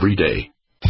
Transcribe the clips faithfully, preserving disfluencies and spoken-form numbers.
every day.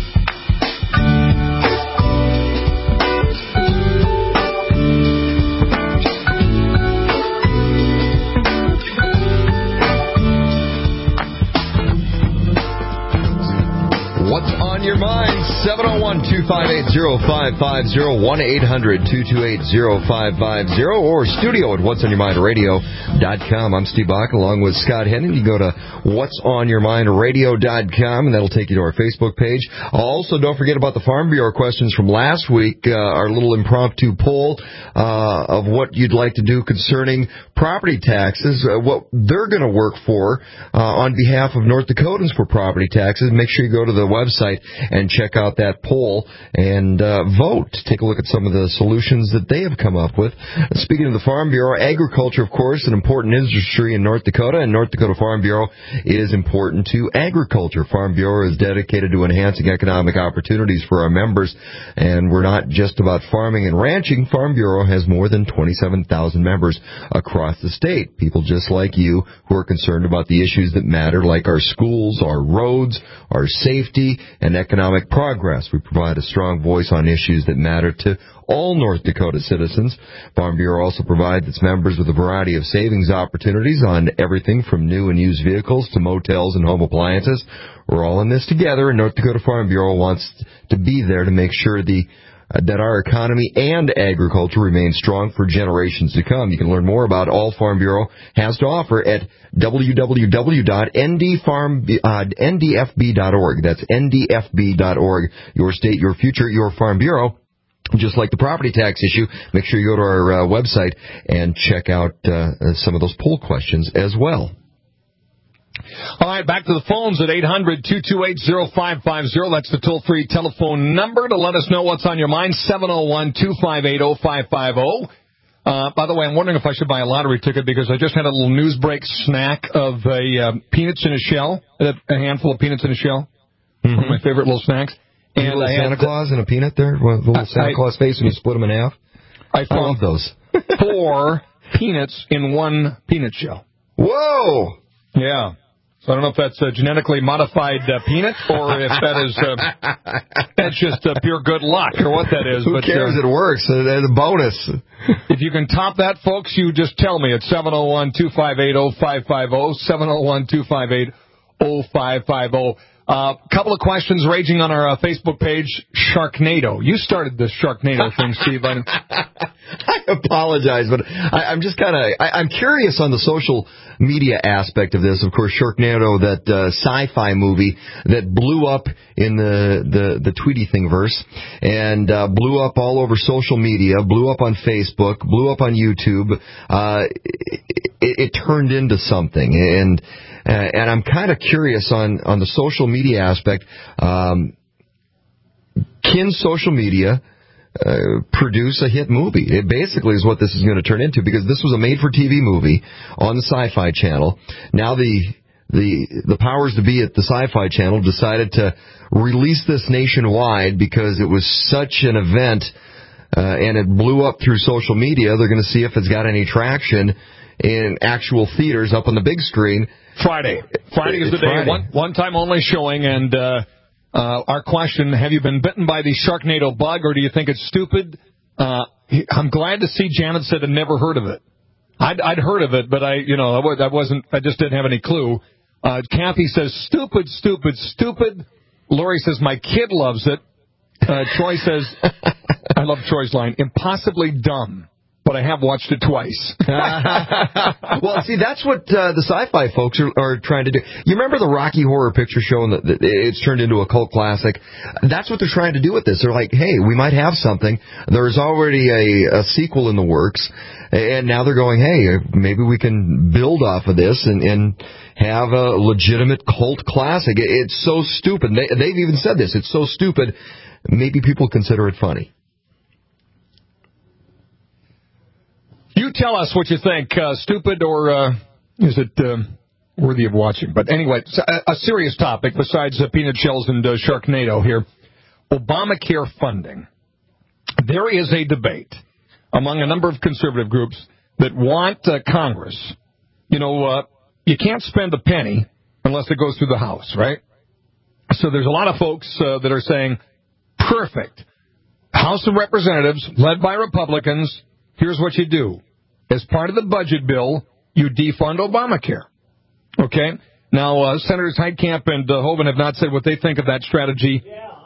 What's on your mind? seven oh one, two five eight, oh five five oh, one eight hundred, two two eight, oh five five oh, or studio at what's on your mind radio dot com. I'm Steve Bach along with Scott Henning. You go to what's on your mind radio dot com, and that'll take you to our Facebook page. Also, don't forget about the Farm Bureau questions from last week, uh, our little impromptu poll uh, of what you'd like to do concerning property taxes, uh, what they're going to work for uh, on behalf of North Dakotans for property taxes. Make sure you go to the website and check out that poll and uh, vote. Take a look at some of the solutions that they have come up with. Speaking of the Farm Bureau, agriculture, of course, an important industry in North Dakota, and North Dakota Farm Bureau is important to agriculture. Farm Bureau is dedicated to enhancing economic opportunities for our members, and we're not just about farming and ranching. Farm Bureau has more than twenty-seven thousand members across the state, people just like you who are concerned about the issues that matter, like our schools, our roads, our safety, and economic progress. We provide a strong voice on issues that matter to all North Dakota citizens. Farm Bureau also provides its members with a variety of savings opportunities on everything from new and used vehicles to motels and home appliances. We're all in this together, and North Dakota Farm Bureau wants to be there to make sure the Uh, that our economy and agriculture remain strong for generations to come. You can learn more about all Farm Bureau has to offer at w w w dot n d f b dot org. That's n d f b dot org. Your state, your future, your Farm Bureau. Just like the property tax issue, make sure you go to our uh, website and check out uh, some of those poll questions as well. All right, back to the phones at eight hundred, two two eight, oh five five oh. That's the toll-free telephone number to let us know what's on your mind, seven oh one, two five eight, oh five five oh. Uh, by the way, I'm wondering if I should buy a lottery ticket because I just had a little news break snack of a uh, peanuts in a shell, a handful of peanuts in a shell, mm-hmm. One of my favorite little snacks. And a little I Santa Claus and a peanut there, a little I, Santa I, Claus face when you split them in half. I, I love those. Four peanuts in one peanut shell. Whoa! Yeah. So I don't know if that's a genetically modified uh, peanut or if that is uh, that's just uh, pure good luck or what that is. Who but, cares? Uh, it works. It's a bonus. If you can top that, folks, you just tell me. It's seven oh one, two five eight, oh five five oh, seven oh one, two five eight, oh five five oh. A uh, couple of questions raging on our uh, Facebook page, Sharknado. You started this Sharknado thing, Steve. I, I apologize, but I, I'm just kind of, I'm curious on the social media aspect of this. Of course, Sharknado, that uh, sci-fi movie that blew up in the, the, the Tweety Thingiverse and uh, blew up all over social media, blew up on Facebook, blew up on YouTube. Uh, it, it turned into something, and Uh, and I'm kind of curious on, on the social media aspect. Um, can social media uh, produce a hit movie? It basically is what this is going to turn into, because this was a made-for-T V movie on the Sci-Fi Channel. Now the the the powers to be at the Sci-Fi Channel decided to release this nationwide because it was such an event uh, and it blew up through social media. They're going to see if it's got any traction in actual theaters up on the big screen. Friday. Friday is the day. One, one time only showing. And uh, uh, our question, have you been bitten by the Sharknado bug, or do you think it's stupid? Uh, I'm glad to see Janet said I'd never heard of it. I'd, I'd heard of it, but I, you know, I wasn't, I just didn't have any clue. Uh, Kathy says, stupid, stupid, stupid. Lori says, my kid loves it. Uh, Troy says, I love Troy's line, impossibly dumb. But I have watched it twice. Well, see, that's what uh, the sci-fi folks are, are trying to do. You remember the Rocky Horror Picture Show, and the, the, it's turned into a cult classic? That's what they're trying to do with this. They're like, hey, we might have something. There's already a, a sequel in the works, and now they're going, hey, maybe we can build off of this and, and have a legitimate cult classic. It's so stupid. They, they've even said this. It's so stupid, maybe people consider it funny. You tell us what you think, uh, stupid or uh, is it uh, worthy of watching? But anyway, a, a serious topic besides uh, peanut shells and uh, Sharknado here. Obamacare funding. There is a debate among a number of conservative groups that want uh, Congress. You know, uh, you can't spend a penny unless it goes through the House, right? So there's a lot of folks uh, that are saying, perfect. House of Representatives, led by Republicans, here's what you do. As part of the budget bill, you defund Obamacare. Okay? Now, uh, Senators Heitkamp and uh, Hoeven have not said what they think of that strategy.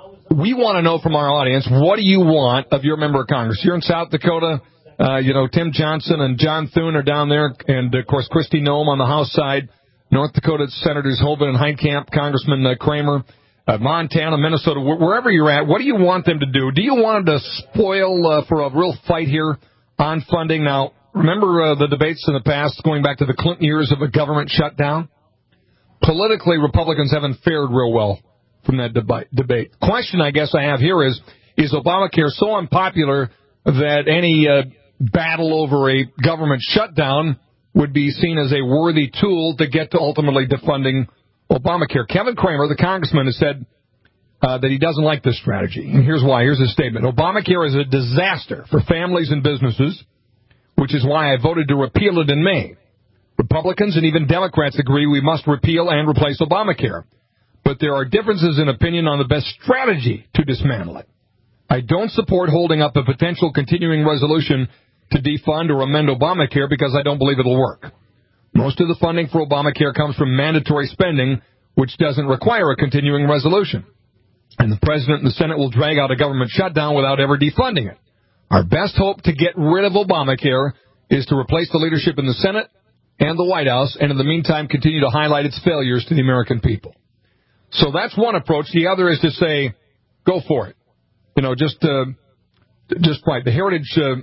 We want to know from our audience, what do you want of your member of Congress? You're in South Dakota. Uh, you know, Tim Johnson and John Thune are down there, and, of course, Kristi Noem on the House side. North Dakota Senators Hoeven and Heitkamp, Congressman uh, Kramer, uh, Montana, Minnesota, wh- wherever you're at, what do you want them to do? Do you want them to spoil uh, for a real fight here on funding? Now, remember uh, the debates in the past, going back to the Clinton years of a government shutdown? Politically, Republicans haven't fared real well from that debate. debate. Question I guess I have here is, is Obamacare so unpopular that any uh, battle over a government shutdown would be seen as a worthy tool to get to ultimately defunding Obamacare? Kevin Kramer, the congressman, has said uh, that he doesn't like this strategy. And here's why. Here's his statement. Obamacare is a disaster for families and businesses, which is why I voted to repeal it in May. Republicans and even Democrats agree we must repeal and replace Obamacare. But there are differences in opinion on the best strategy to dismantle it. I don't support holding up a potential continuing resolution to defund or amend Obamacare because I don't believe it'll work. Most of the funding for Obamacare comes from mandatory spending, which doesn't require a continuing resolution. And the President and the Senate will drag out a government shutdown without ever defunding it. Our best hope to get rid of Obamacare is to replace the leadership in the Senate and the White House, and in the meantime continue to highlight its failures to the American people. So that's one approach. The other is to say, go for it. You know, just uh, just fight. The Heritage uh,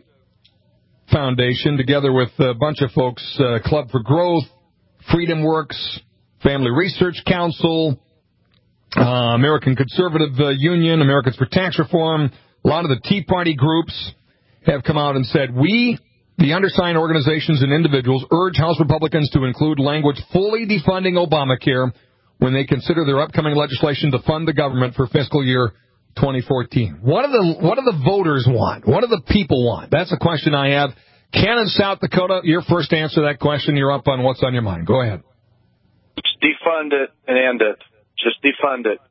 Foundation, together with a bunch of folks, uh, Club for Growth, Freedom Works, Family Research Council, uh, American Conservative uh, Union, Americans for Tax Reform, a lot of the Tea Party groups have come out and said, we, the undersigned organizations and individuals, urge House Republicans to include language fully defunding Obamacare when they consider their upcoming legislation to fund the government for fiscal year twenty fourteen. What do the what do the voters want? What do the people want? That's a question I have. Ken in South Dakota, your first answer to that question. You're up on what's on your mind. Go ahead. Just defund it and end it. Just defund it.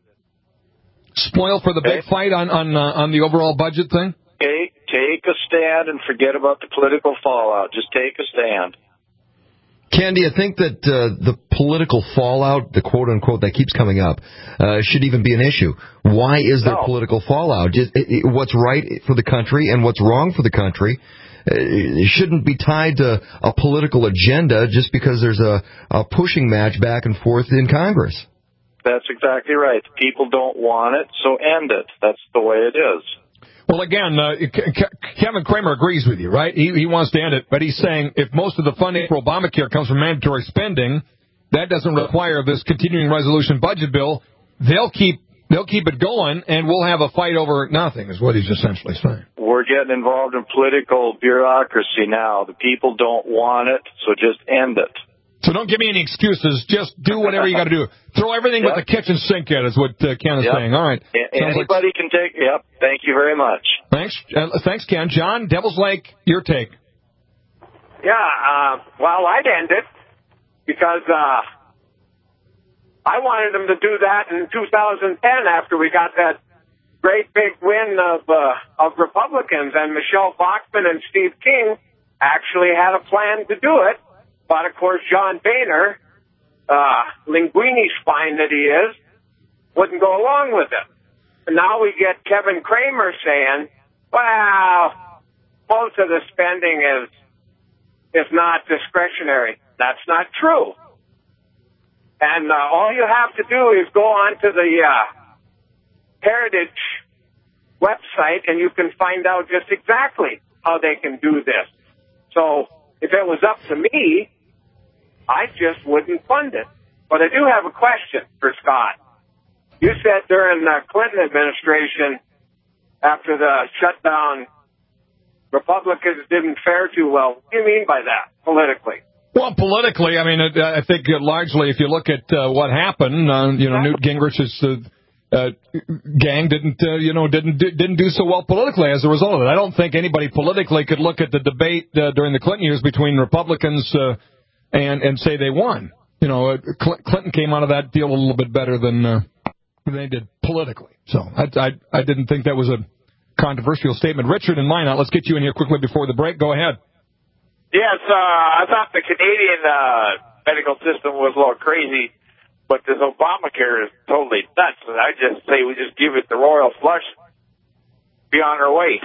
Spoil for the okay. big fight on on uh, on the overall budget thing? Take, take a stand and forget about the political fallout. Just take a stand. Ken, do you think that uh, the political fallout, the quote-unquote, that keeps coming up, uh, should even be an issue? Why is there no. political fallout? Just, it, it, what's right for the country and what's wrong for the country uh, it shouldn't be tied to a political agenda just because there's a, a pushing match back and forth in Congress. That's exactly right. People don't want it, so end it. That's the way it is. Well, again, uh, Kevin Kramer agrees with you, right? He, he wants to end it, but he's saying if most of the funding for Obamacare comes from mandatory spending, that doesn't require this continuing resolution budget bill. They'll keep they'll keep it going, and we'll have a fight over nothing, is what he's essentially saying. We're getting involved in political bureaucracy now. The people don't want it, so just end it. So don't give me any excuses. Just do whatever you got to do. Throw everything yep. with the kitchen sink at is what uh, Ken is yep. saying. All right. A- anybody like... can take. Yep. Thank you very much. Thanks. Uh, thanks, Ken. John, Devil's Lake, your take. Yeah. Uh, well, I'd end it because uh, I wanted them to do that in two thousand ten after we got that great big win of uh, of Republicans, and Michelle Bachmann and Steve King actually had a plan to do it. But, of course, John Boehner, uh, linguini spine that he is, wouldn't go along with it. And now we get Kevin Kramer saying, well, most of the spending is is not discretionary. That's not true. And uh, all you have to do is go on to the uh, Heritage website, and you can find out just exactly how they can do this. So if it was up to me, I just wouldn't fund it. But I do have a question for Scott. You said during the Clinton administration, after the shutdown, Republicans didn't fare too well. What do you mean by that, politically? Well, politically, I mean, I think largely if you look at uh, what happened, uh, you know, Newt Gingrich's uh, uh, gang didn't, uh, you know, didn't didn't do so well politically as a result of it. I don't think anybody politically could look at the debate uh, during the Clinton years between Republicans uh, and and say they won. You know, Clinton came out of that deal a little bit better than uh, than they did politically. So I, I, I didn't think that was a controversial statement. Richard in Minot, let's get you in here quickly before the break. Go ahead. Yes, uh, I thought the Canadian uh, medical system was a little crazy, but this Obamacare is totally nuts. And I just say we just give it the royal flush, be on our way.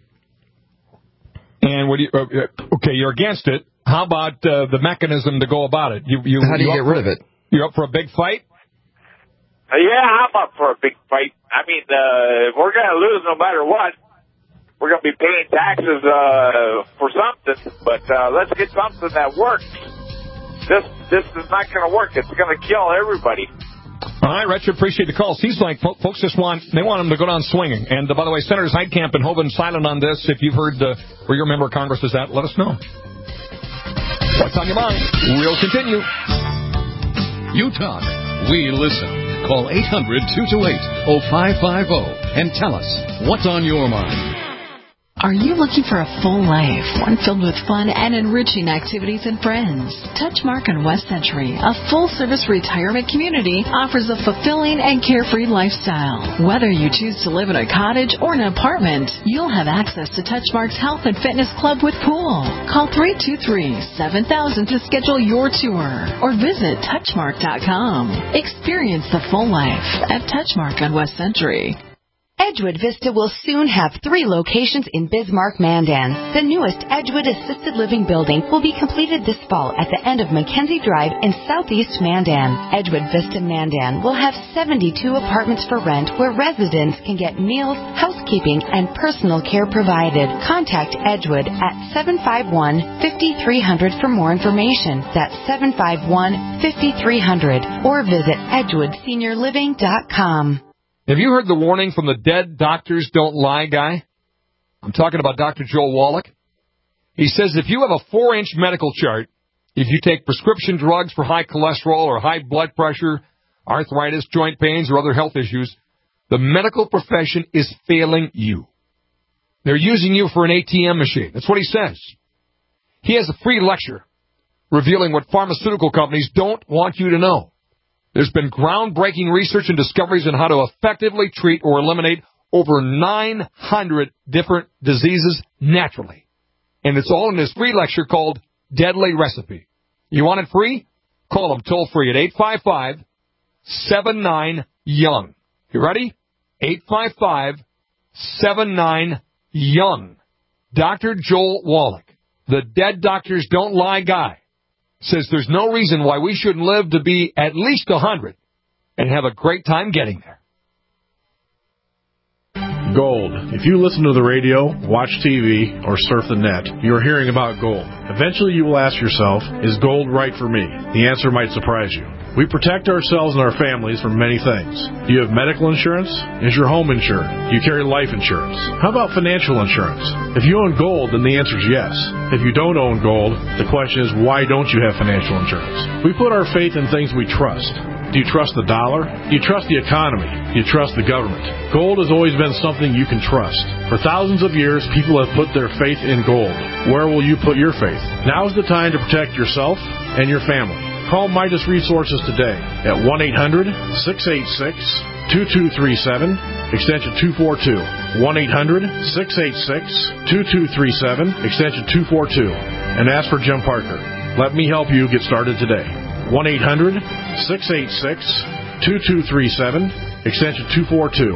And what do you, uh, okay, you're against it. How about uh, the mechanism to go about it? You, you, How do you, you get rid of it? You're up for a big fight? Uh, yeah, I'm up for a big fight. I mean, uh, we're going to lose no matter what. We're going to be paying taxes uh, for something, but uh, let's get something that works. This this is not going to work. It's going to kill everybody. All right, Richard, appreciate the call. Seems like folks just want, they want them to go down swinging. And, uh, by the way, Senators Heitkamp and Hoeven silent on this. If you've heard uh, where your member of Congress is at, let us know. What's on your mind? We'll continue. You talk. We listen. Call eight hundred, two two eight, oh five five oh and tell us what's on your mind. Are you looking for a full life, one filled with fun and enriching activities and friends? Touchmark on West Century, a full-service retirement community, offers a fulfilling and carefree lifestyle. Whether you choose to live in a cottage or an apartment, you'll have access to Touchmark's Health and Fitness Club with pool. Call three two three, seven thousand to schedule your tour or visit touchmark dot com. Experience the full life at Touchmark on West Century. Edgewood Vista will soon have three locations in Bismarck, Mandan. The newest Edgewood Assisted Living building will be completed this fall at the end of Mackenzie Drive in southeast Mandan. Edgewood Vista, Mandan will have seventy-two apartments for rent where residents can get meals, housekeeping, and personal care provided. Contact Edgewood at seven five one, five three zero zero for more information. That's seven five one, five three zero zero or visit edgewood senior living dot com. Have you heard the warning from the dead doctors don't lie guy? I'm talking about Doctor Joel Wallach. He says if you have a four-inch medical chart, if you take prescription drugs for high cholesterol or high blood pressure, arthritis, joint pains, or other health issues, the medical profession is failing you. They're using you for an A T M machine. That's what he says. He has a free lecture revealing what pharmaceutical companies don't want you to know. There's been groundbreaking research and discoveries on how to effectively treat or eliminate over nine hundred different diseases naturally. And it's all in this free lecture called Deadly Recipe. You want it free? Call them toll free at eight five five, seven nine, young. You ready? eight five five, seven nine, young. Doctor Joel Wallach, the dead doctors don't lie guy, says there's no reason why we shouldn't live to be at least one hundred and have a great time getting there. Gold. If you listen to the radio, watch T V, or surf the net, you're hearing about gold. Eventually you will ask yourself, is gold right for me? The answer might surprise you. We protect ourselves and our families from many things. Do you have medical insurance? Is your home insured? Do you carry life insurance? How about financial insurance? If you own gold, then the answer is yes. If you don't own gold, the question is, why don't you have financial insurance? We put our faith in things we trust. Do you trust the dollar? Do you trust the economy? Do you trust the government? Gold has always been something you can trust. For thousands of years, people have put their faith in gold. Where will you put your faith? Now is the time to protect yourself and your family. Call Midas Resources today at one eight hundred, six eight six, two two three seven, extension two four two. one eight hundred, six eight six, two two three seven, extension two four two. And ask for Jim Parker. Let me help you get started today. one eight hundred, six eight six, two two three seven, extension two four two.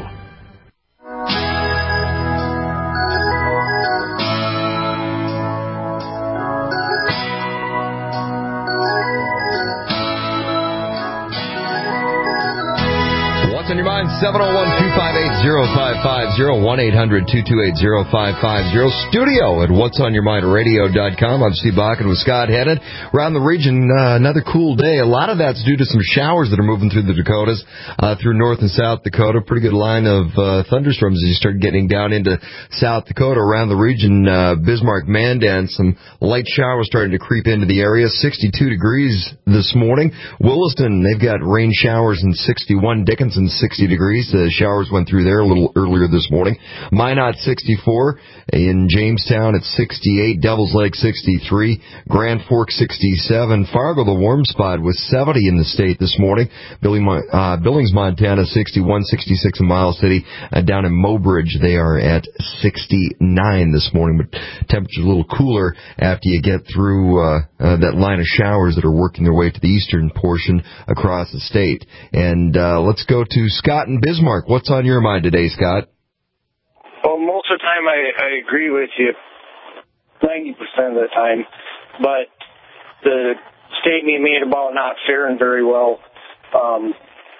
What's on your mind? seven oh one, two five eight, oh five five oh, one eight hundred, two two eight, oh five five oh. Studio at whats on your mind radio dot com. I'm Steve Bakken with Scott Headed. Around the region, uh, another cool day. A lot of that's due to some showers that are moving through the Dakotas, uh, through North and South Dakota. Pretty good line of uh, thunderstorms as you start getting down into South Dakota. Around the region, uh, Bismarck, Mandan, some light showers starting to creep into the area. sixty-two degrees this morning. Williston, they've got rain showers in sixty-one. Dickinson, sixty degrees. degrees. The showers went through there a little earlier this morning. Minot sixty-four. In Jamestown, it's sixty-eight. Devil's Lake, sixty-three. Grand Forks, sixty-seven. Fargo, the warm spot, was seventy in the state this morning. Uh, Billings, Montana, sixty-one. sixty-six in Miles City. Uh, down in Mobridge, they are at sixty-nine this morning, but temperature's a little cooler after you get through uh, uh, that line of showers that are working their way to the eastern portion across the state. And uh, let's go to Scott in Bismarck. What's on your mind today, Scott? Well, most of the time I, I agree with you, ninety percent of the time. But the statement you made about not faring very well, um,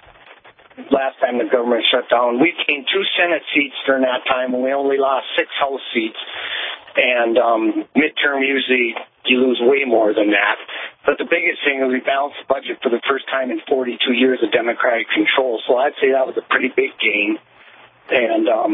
last time the government shut down, we gained two Senate seats during that time, and we only lost six House seats. And um, midterm, usually you lose way more than that. But the biggest thing is we balanced the budget for the first time in forty-two years of Democratic control. So I'd say that was a pretty big gain. And um,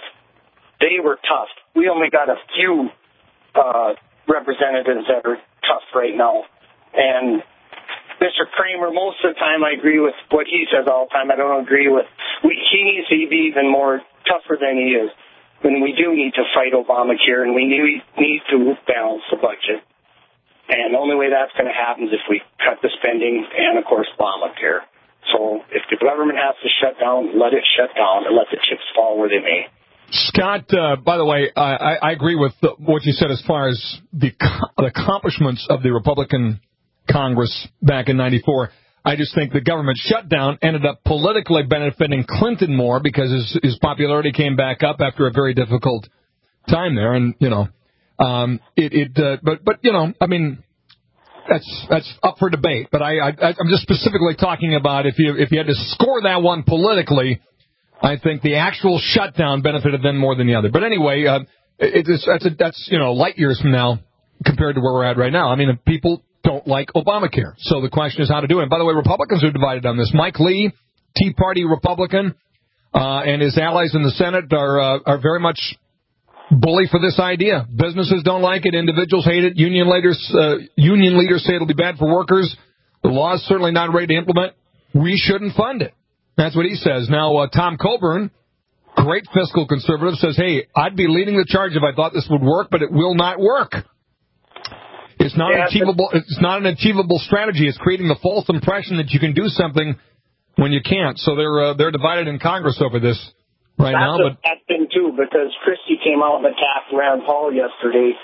they were tough. We only got a few uh, representatives that are tough right now. And Mister Kramer, most of the time I agree with what he says all the time. I don't agree with, we, he needs to be even more tougher than he is. And we do need to fight Obamacare, and we need, need to balance the budget. And the only way that's going to happen is if we cut the spending and, of course, Obamacare. So if the government has to shut down, let it shut down and let the chips fall where they may. Scott, uh, by the way, I, I agree with the, what you said as far as the, the accomplishments of the Republican Congress back in ninety-four. I just think the government shutdown ended up politically benefiting Clinton more because his, his popularity came back up after a very difficult time there. And, you know, um, it, it uh, but, but, you know, I mean, that's, that's up for debate. But I, I, I'm just specifically talking about if you, if you had to score that one politically, I think the actual shutdown benefited them more than the other. But anyway, uh, it, it's, that's, a, that's, you know, light years from now compared to where we're at right now. I mean, people don't like Obamacare. So the question is how to do it. And by the way, Republicans are divided on this. Mike Lee, Tea Party Republican, uh, and his allies in the Senate are uh, are very much bully for this idea. Businesses don't like it. Individuals hate it. Union leaders, uh, union leaders say it'll be bad for workers. The law is certainly not ready to implement. We shouldn't fund it. That's what he says. Now, uh, Tom Coburn, great fiscal conservative, says, hey, I'd be leading the charge if I thought this would work, but it will not work. It's not yeah, an achievable. It's not an achievable strategy. It's creating the false impression that you can do something when you can't. So they're uh, they're divided in Congress over this right that's now. A, but that thing too, because Christie came out and attacked Rand Paul yesterday.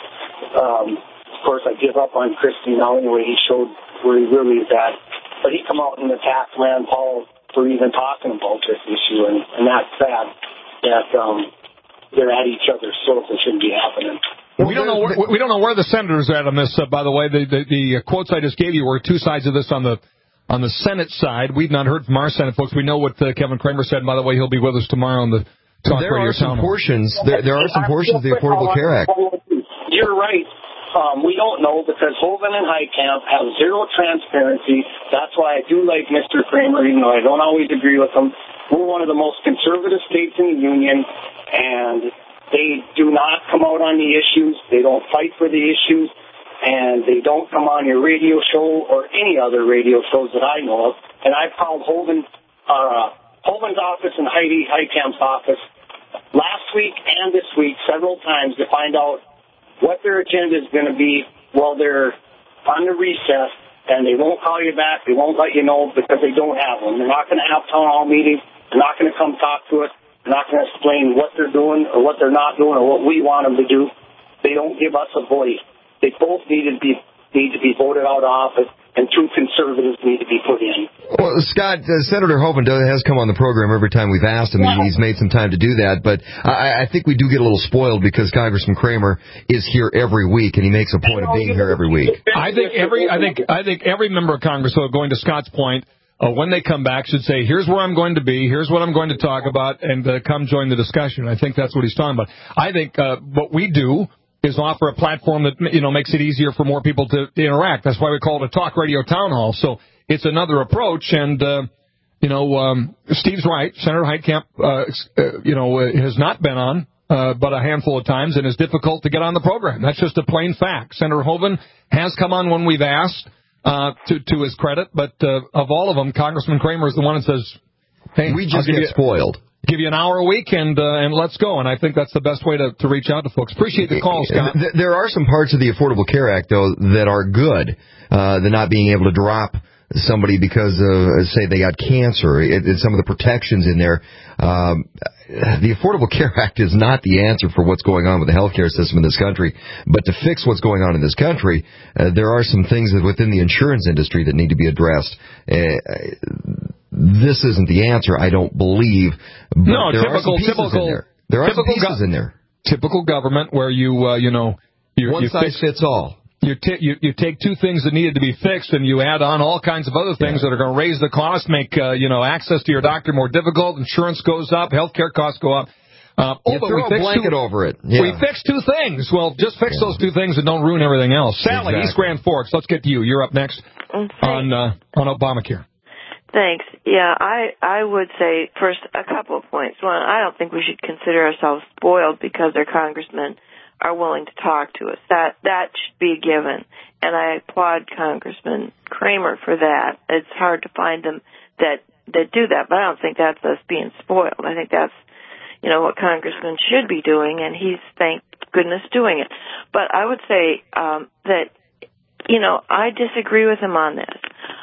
Um, of course, I give up on Christie now. Anyway, he showed where he really is at. But he come out and attacked Rand Paul for even talking about this issue, and, and that's sad that um, they're at each other's throats. It shouldn't be happening. We don't know where, we don't know where the senators are at on this. Uh, by the way, the, the the quotes I just gave you were two sides of this on the on the Senate side. We've not heard from our Senate folks. We know what uh, Kevin Kramer said. And by the way, he'll be with us tomorrow on the Talk there Radio are some Town. portions. There, there are some portions of the Affordable Care Act. You're right. Um, we don't know because Hoeven and Heitkamp have zero transparency. That's why I do like Mister Kramer, even though I don't always agree with him. We're one of the most conservative states in the union, and they do not come out on the issues. They don't fight for the issues, and they don't come on your radio show or any other radio shows that I know of. And I've called Hoeven, uh, Hoeven's office and Heidi Heitkamp's office last week and this week several times to find out what their agenda is going to be while they're on the recess, and they won't call you back. They won't let you know because they don't have one. They're not going to have town hall meetings. They're not going to come talk to us. They're not going to explain what they're doing or what they're not doing or what we want them to do. They don't give us a voice. They both need to be need to be voted out of office, and two conservatives need to be put in. Well, Scott, uh, Senator Hoeven has come on the program every time we've asked him. Yeah. He's made some time to do that, but I, I think we do get a little spoiled because Congressman Kramer is here every week, and he makes a point of being here every week. I think every I think I think every member of Congress, though, going to Scott's point, Uh, when they come back, should say, here's where I'm going to be, here's what I'm going to talk about, and uh, come join the discussion. I think that's what he's talking about. I think uh, what we do is offer a platform that, you know, makes it easier for more people to interact. That's why we call it a Talk Radio Town Hall. So it's another approach, and, uh, you know, um, Steve's right. Senator Heitkamp, uh, uh, you know, uh, has not been on uh, but a handful of times, and is difficult to get on the program. That's just a plain fact. Senator Hoeven has come on when we've asked. Uh, to, to his credit, but uh, of all of them, Congressman Kramer is the one that says, Hey, we just get get spoiled. Give you an hour a week, and uh, and let's go. And I think that's the best way to, to reach out to folks. Appreciate the call, Scott. There are some parts of the Affordable Care Act, though, that are good. Uh, the not being able to drop somebody because of, say, they got cancer. It, it's some of the protections in there. Um, the Affordable Care Act is not the answer for what's going on with the healthcare system in this country. But to fix what's going on in this country, uh, there are some things that within the insurance industry that need to be addressed. Uh, this isn't the answer, I don't believe. But no, there typical, are some pieces typical, in there. There are some pieces go- in there. Typical government where you, uh, you know, you, one you size fix, fits all. You, t- you you take two things that needed to be fixed, and you add on all kinds of other things yeah. that are going to raise the cost, make uh, you know access to your doctor more difficult. Insurance goes up, healthcare costs go up. Uh, oh, you but throw we a blanket two, over it. Yeah. We fixed two things. Well, just fix yeah. those two things and don't ruin everything else. Sally, exactly. East Grand Forks. Let's get to you. You're up next Thanks. on uh, on Obamacare. Thanks. Yeah, I I would say first a couple of points. One, I don't think we should consider ourselves spoiled because our congressmen are willing to talk to us. That that should be a given, and I applaud Congressman Kramer for that. It's hard to find them that that do that, but I don't think that's us being spoiled. I think that's you know what congressmen should be doing, and he's thank goodness doing it. But I would say um, that you know I disagree with him on this.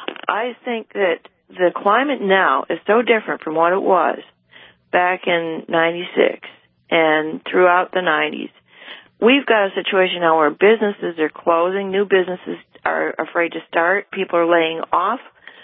I think that the climate now is so different from what it was back in ninety-six and throughout the nineties. We've got a situation now where businesses are closing, new businesses are afraid to start, people are laying off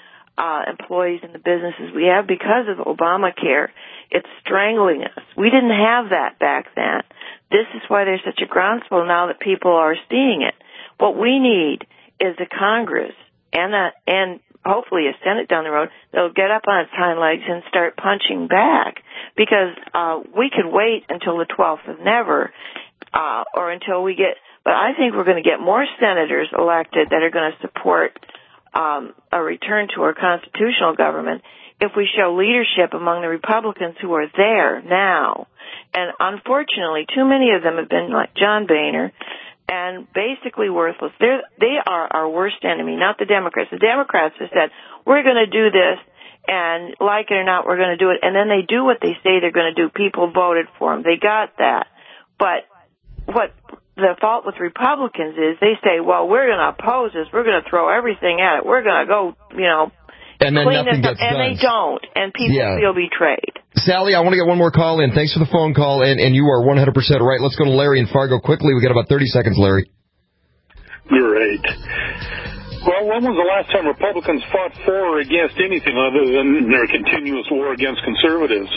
uh, employees in the businesses we have because of Obamacare. It's strangling us. We didn't have that back then. This is why there's such a groundswell now that people are seeing it. What we need is a Congress and a, and hopefully a Senate down the road that'll get up on its hind legs and start punching back, because uh, we could wait until the twelfth of never. Uh, or until we get, but I think we're going to get more senators elected that are going to support um, a return to our constitutional government if we show leadership among the Republicans who are there now. And unfortunately, too many of them have been like John Boehner and basically worthless. They're, they are our worst enemy, not the Democrats. The Democrats have said, we're going to do this, and like it or not, we're going to do it. And then they do what they say they're going to do. People voted for them. They got that. But what the fault with Republicans is they say, well, we're going to oppose this. We're going to throw everything at it. We're going to go, you know, and then clean nothing this up. gets And done. they don't. And people yeah. feel betrayed. Sally, I want to get one more call in. Thanks for the phone call, and, and you are one hundred percent right. Let's go to Larry in Fargo quickly. We got about thirty seconds, Larry. Great. Well, when was the last time Republicans fought for or against anything other than their continuous war against conservatives?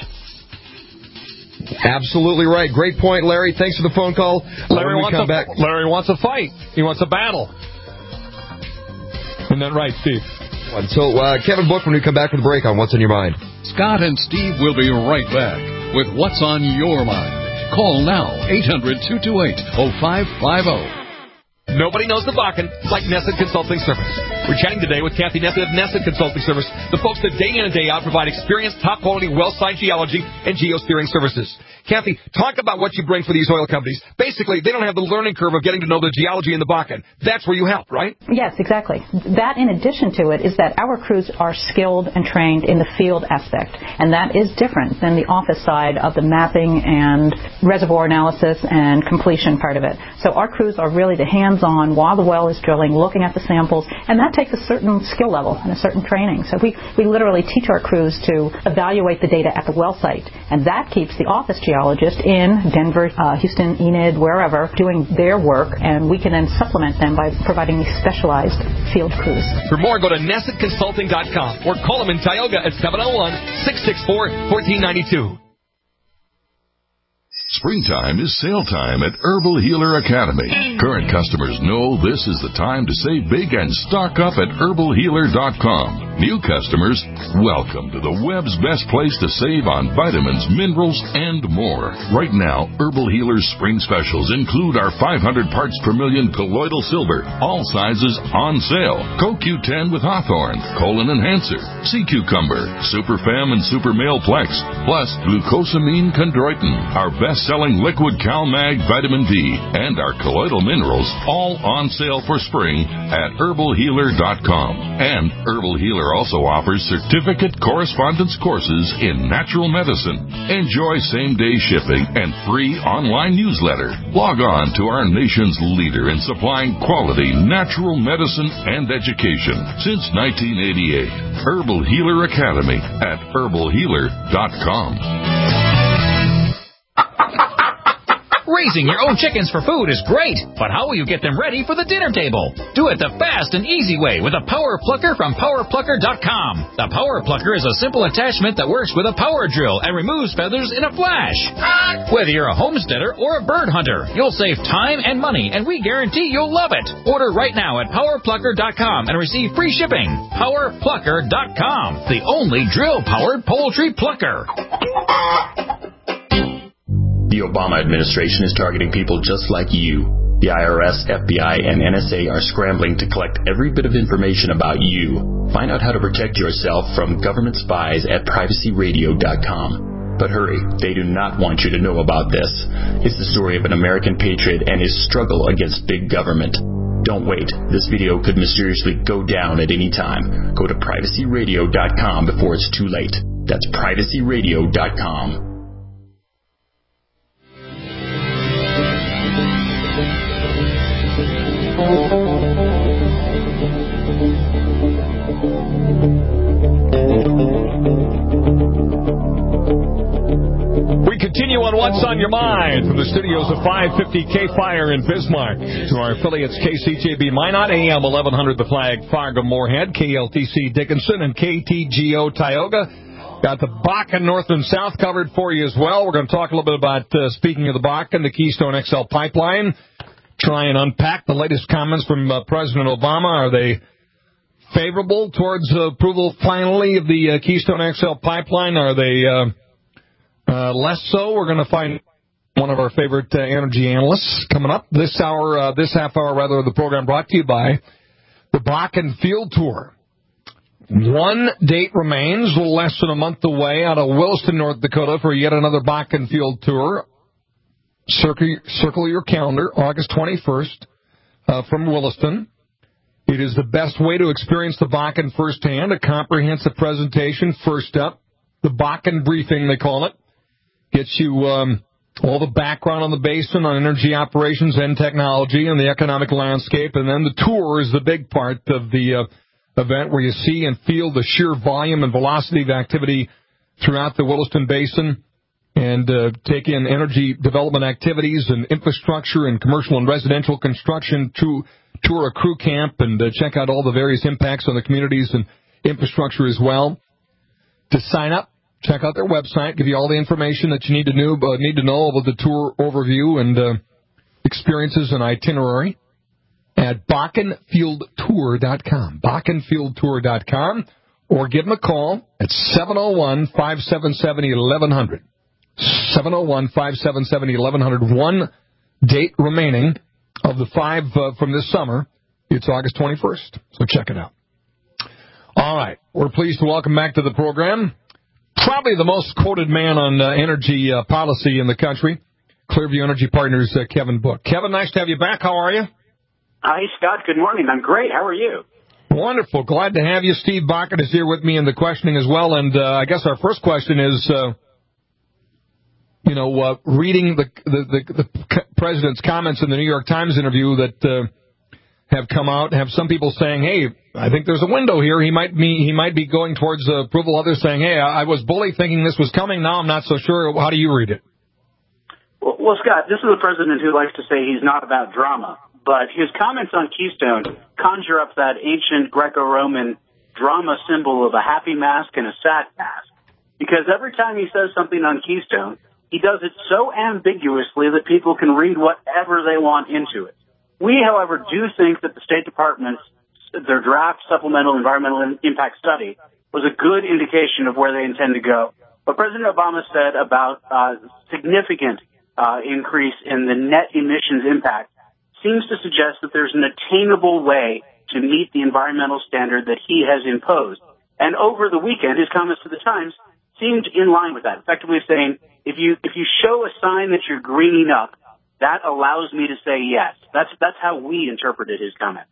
Absolutely right. Great point, Larry. Thanks for the phone call. Larry, wants come a, back. Larry wants a fight. He wants a battle. Isn't that right, Steve? So, uh, Kevin Book, when we come back from the break on What's on Your Mind. Scott and Steve will be right back with What's on Your Mind. Call now, eight hundred, two two eight, oh five five oh. Nobody knows the Bakken like Nesson Consulting Service. We're chatting today with Kathy Nesson of Nesson Consulting Service, the folks that day in and day out provide experienced, top-quality well site geology and geosteering services. Kathy, talk about what you bring for these oil companies. Basically, they don't have the learning curve of getting to know the geology in the Bakken. That's where you help, right? Yes, exactly. That, in addition to it, is that our crews are skilled and trained in the field aspect, and that is different than the office side of the mapping and reservoir analysis and completion part of it. So our crews are really the hands-on while the well is drilling, looking at the samples, and that takes a certain skill level and a certain training. So we, we literally teach our crews to evaluate the data at the well site, and that keeps the office geologist in Denver, uh, Houston, Enid, wherever, doing their work, and we can then supplement them by providing these specialized field crews. For more, go to Nesson Consulting dot com or call them in Tioga at seven oh one, six six four, one four nine two. Springtime is sale time at Herbal Healer Academy. Current customers know this is the time to save big and stock up at herbal healer dot com. New customers, welcome to the web's best place to save on vitamins, minerals, and more. Right now, Herbal Healer's spring specials include our five hundred parts per million colloidal silver, all sizes on sale, Co Q ten with Hawthorne, Colon Enhancer, Sea Cucumber, Super Fem and Super Male Plex, plus Glucosamine Chondroitin, our best best-selling liquid CalMag Vitamin D and our colloidal minerals, all on sale for spring at herbal healer dot com. And Herbal Healer also offers certificate correspondence courses in natural medicine. Enjoy same-day shipping and free online newsletter. Log on to our nation's leader in supplying quality natural medicine and education since nineteen eighty-eight. Herbal Healer Academy at herbal healer dot com. Raising your own chickens for food is great, but how will you get them ready for the dinner table? Do it the fast and easy way with a Power Plucker from power plucker dot com. The Power Plucker is a simple attachment that works with a power drill and removes feathers in a flash. Whether you're a homesteader or a bird hunter, you'll save time and money, and we guarantee you'll love it. Order right now at power plucker dot com and receive free shipping. power plucker dot com, the only drill-powered poultry plucker. The Obama administration is targeting people just like you. The I R S, F B I, and N S A are scrambling to collect every bit of information about you. Find out how to protect yourself from government spies at privacy radio dot com. But hurry, they do not want you to know about this. It's the story of an American patriot and his struggle against big government. Don't wait. This video could mysteriously go down at any time. Go to privacy radio dot com before it's too late. That's privacy radio dot com. We continue on What's on Your Mind from the studios of five fifty K-Fire in Bismarck to our affiliates K C J B Minot, A M eleven hundred The Flag, Fargo Moorhead, K L T C Dickinson, and K T G O Tioga. Got the Bakken North and South covered for you as well. We're going to talk a little bit about, uh, speaking of the Bakken, the Keystone X L pipeline. Try and unpack the latest comments from uh, President Obama. Are they favorable towards uh, approval finally of the uh, Keystone X L pipeline? Are they uh, uh, less so? We're going to find one of our favorite uh, energy analysts coming up this hour, uh, this half hour rather, of the program, brought to you by the Bakken Field Tour. One date remains, a little less than a month away, out of Williston, North Dakota, for yet another Bakken Field Tour. Circle, circle your calendar, August twenty-first, uh, from Williston. It is the best way to experience the Bakken firsthand, a comprehensive presentation. First up, the Bakken briefing, they call it. Gets you um, all the background on the basin, on energy operations and technology and the economic landscape. And then the tour is the big part of the uh, event, where you see and feel the sheer volume and velocity of activity throughout the Williston Basin, and uh, take in energy development activities and infrastructure and commercial and residential construction, to tour a crew camp, and uh, check out all the various impacts on the communities and infrastructure as well. To sign up, check out their website, give you all the information that you need to know, uh, need to know about the tour overview and uh, experiences and itinerary at bakken field tour dot com, bakken field tour dot com, or give them a call at seven oh one, five seven seven, eleven hundred. seven oh one, five seven seven, eleven hundred. One date remaining of the five uh, from this summer. It's August twenty-first, so check it out. All right, we're pleased to welcome back to the program probably the most quoted man on uh, energy uh, policy in the country, Clearview Energy Partners, uh, Kevin Book. Kevin, nice to have you back. How are you? Hi, Scott. Good morning. I'm great. How are you? Wonderful. Glad to have you. Steve Bakken is here with me in the questioning as well, and uh, I guess our first question is... Uh, You know, uh, reading the, the the the president's comments in the New York Times interview that uh, have come out, have some people saying, "Hey, I think there's a window here. He might be he might be going towards uh, approval." Others saying, "Hey, I, I was bully thinking this was coming. Now I'm not so sure." How do you read it? Well, well, Scott, this is a president who likes to say he's not about drama, but his comments on Keystone conjure up that ancient Greco-Roman drama symbol of a happy mask and a sad mask, because every time he says something on Keystone, he does it so ambiguously that people can read whatever they want into it. We, however, do think that the State Department's, their draft supplemental environmental impact study was a good indication of where they intend to go. What President Obama said about uh, significant uh, increase in the net emissions impact seems to suggest that there's an attainable way to meet the environmental standard that he has imposed. And over the weekend, his comments to the Times seemed in line with that, effectively saying, if you if you show a sign that you're greening up, that allows me to say yes. That's that's how we interpreted his comment.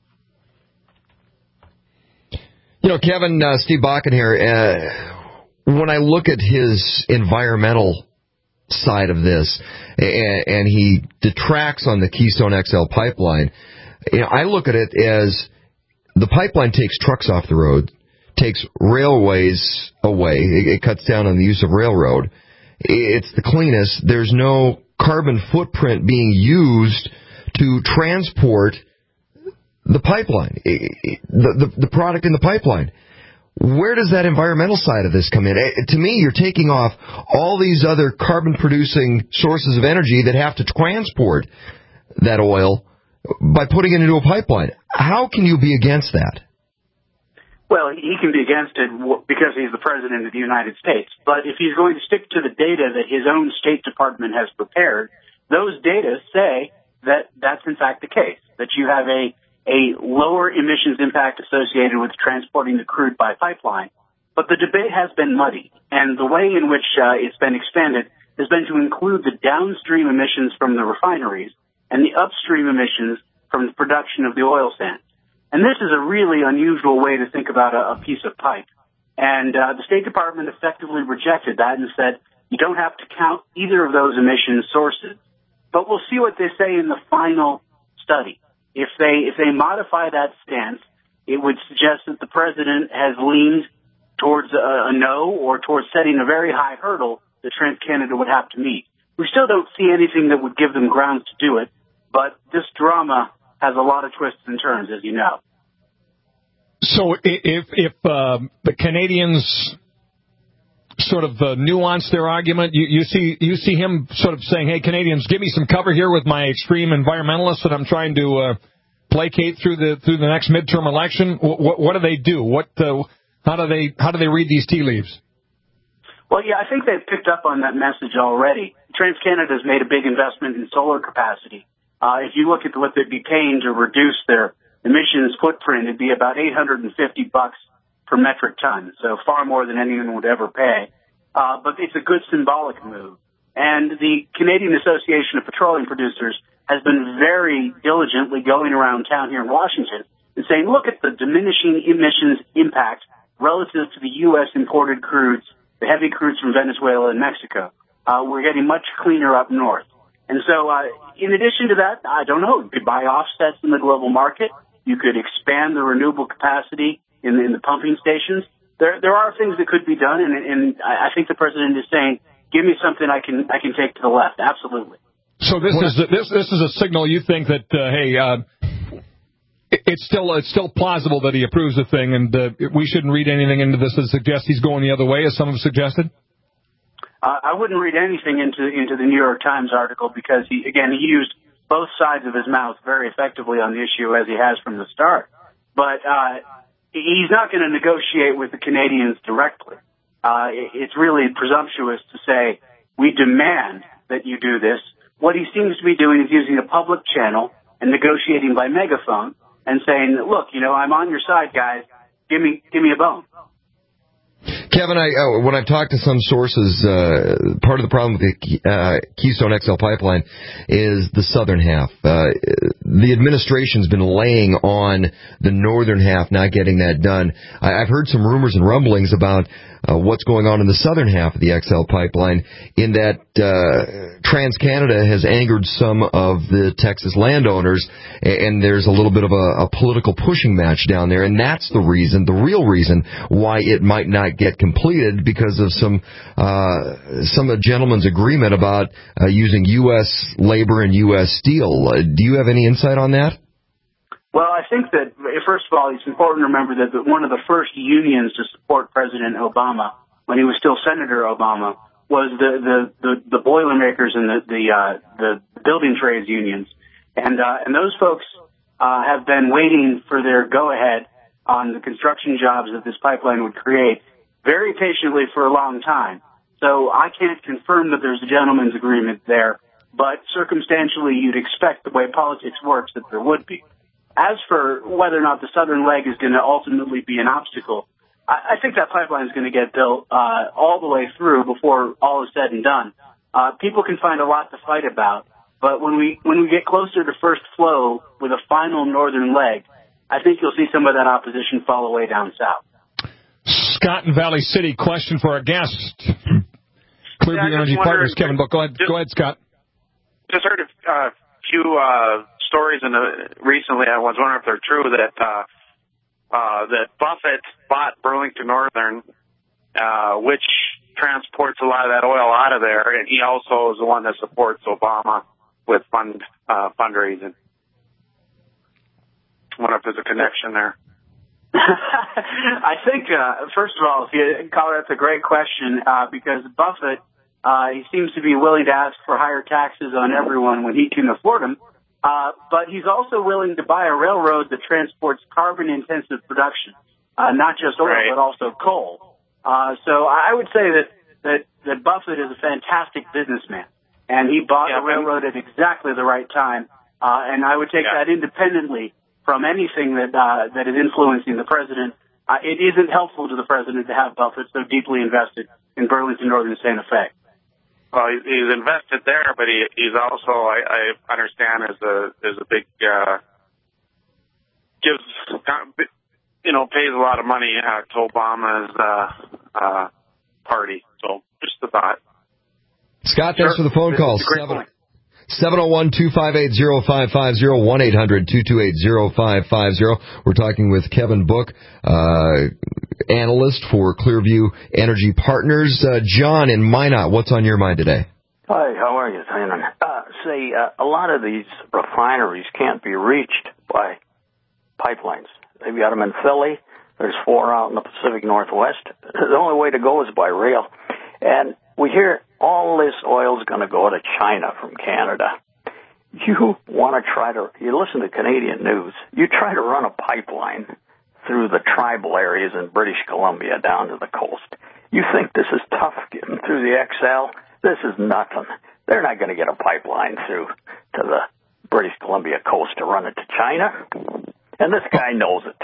You know, Kevin, uh, Steve Bakken here, uh, when I look at his environmental side of this, and, and he detracts on the Keystone X L pipeline, you know, I look at it as the pipeline takes trucks off the road, takes railways away. It, it cuts down on the use of railroad. It's the cleanest. There's no carbon footprint being used to transport the pipeline, the, the, the product in the pipeline. Where does that environmental side of this come in? To me, you're taking off all these other carbon-producing sources of energy that have to transport that oil by putting it into a pipeline. How can you be against that? Well, he can be against it because he's the president of the United States. But if he's going to stick to the data that his own State Department has prepared, those data say that that's in fact the case, that you have a a lower emissions impact associated with transporting the crude by pipeline. But the debate has been muddy, and the way in which uh, it's been expanded has been to include the downstream emissions from the refineries and the upstream emissions from the production of the oil sands. And this is a really unusual way to think about a, a piece of pipe. And uh, the State Department effectively rejected that and said, you don't have to count either of those emission sources. But we'll see what they say in the final study. If they if they modify that stance, it would suggest that the president has leaned towards a, a no or towards setting a very high hurdle that TransCanada would have to meet. We still don't see anything that would give them grounds to do it, but this drama has a lot of twists and turns, as you know. So if if uh, the Canadians sort of uh, nuance their argument, you, you see you see him sort of saying, hey, Canadians, give me some cover here with my extreme environmentalists that I'm trying to uh, placate through the through the next midterm election. What, what do they do? What uh, how do they how do they read these tea leaves? Well, yeah, I think they've picked up on that message already. TransCanada has made a big investment in solar capacity. Uh, if you look at what they'd be paying to reduce their emissions footprint, it'd be about eight hundred fifty bucks per metric ton, so far more than anyone would ever pay. Uh, but it's a good symbolic move. And the Canadian Association of Petroleum Producers has been very diligently going around town here in Washington and saying, look at the diminishing emissions impact relative to the U S imported crudes, the heavy crudes from Venezuela and Mexico. Uh, we're getting much cleaner up north. And so, uh, in addition to that, I don't know, you could buy offsets in the global market. You could expand the renewable capacity in the, in the pumping stations. There, there are things that could be done, and, and I think the president is saying, give me something I can, I can take to the left. Absolutely. So this is, this, this is a signal you think that, uh, hey, uh, it's still, it's still plausible that he approves the thing, and, uh, we shouldn't read anything into this that suggests he's going the other way, as some have suggested? Uh, I wouldn't read anything into into the New York Times article because, he again, he used both sides of his mouth very effectively on the issue as he has from the start. But uh, he's not going to negotiate with the Canadians directly. Uh, it's really presumptuous to say, we demand that you do this. What he seems to be doing is using a public channel and negotiating by megaphone and saying, look, you know, I'm on your side, guys. Give me, give me a bone. Kevin, I, uh, when I've talked to some sources, uh, part of the problem with the uh, Keystone X L pipeline is the southern half. Uh, the administration's been laying on the northern half, not getting that done. I, I've heard some rumors and rumblings about uh, what's going on in the southern half of the X L pipeline, in that uh, TransCanada has angered some of the Texas landowners, and there's a little bit of a, a political pushing match down there, and that's the reason, the real reason, why it might not get completed, because of some uh, some of the gentleman's agreement about uh, using U S labor and U S steel. Uh, do you have any insight on that? Well, I think that, first of all, it's important to remember that one of the first unions to support President Obama, when he was still Senator Obama, was the the, the, the Boilermakers and the the, uh, the building trades unions, and uh, and those folks uh, have been waiting for their go-ahead on the construction jobs that this pipeline would create very patiently for a long time. So I can't confirm that there's a gentleman's agreement there, but circumstantially you'd expect, the way politics works, that there would be. As for whether or not the southern leg is going to ultimately be an obstacle, I, I think that pipeline is going to get built uh, all the way through before all is said and done. Uh, people can find a lot to fight about, but when we when we get closer to first flow with a final northern leg, I think you'll see some of that opposition fall away down south. Scott in Valley City, question for our guest, Clearview yeah, Energy Partners, Kevin Book. Go ahead, just, go ahead, Scott. Just heard a uh, few uh, stories in the, recently. I was wondering if they're true that uh, uh, that Buffett bought Burlington Northern, uh, which transports a lot of that oil out of there, and he also is the one that supports Obama with fund uh, fundraising. I wonder if there's a connection there. I think, uh, first of all, if you call it, that's a great question, uh, because Buffett, uh, he seems to be willing to ask for higher taxes on everyone when he can afford them, uh, but he's also willing to buy a railroad that transports carbon-intensive production, uh, not just oil, right. but also coal. Uh, so I would say that, that, that Buffett is a fantastic businessman, and he bought yeah, the railroad at exactly the right time, uh, and I would take yeah. that independently from anything that uh, that is influencing the president. Uh, it isn't helpful to the president to have Buffett so deeply invested in Burlington Northern Santa Fe. Well, he's invested there, but he, he's also, I, I understand, is a is a big uh, gives you know pays a lot of money uh, to Obama's uh, uh, party. So just a thought. Scott, thanks sure. for the phone call. seven oh one, two five eight, oh five five oh, one eight hundred, two two eight, oh five five oh. We're talking with Kevin Book, uh, analyst for Clearview Energy Partners. Uh, John in Minot, what's on your mind today? Hi, how are you, Simon? Uh, say, uh, a lot of these refineries can't be reached by pipelines. They've got them in Philly. There's four out in the Pacific Northwest. The only way to go is by rail. And we hear all this oil is going to go to China from Canada. You want to try to, you listen to Canadian news, you try to run a pipeline through the tribal areas in British Columbia down to the coast. You think this is tough getting through the X L? This is nothing. They're not going to get a pipeline through to the British Columbia coast to run it to China. And this guy knows it.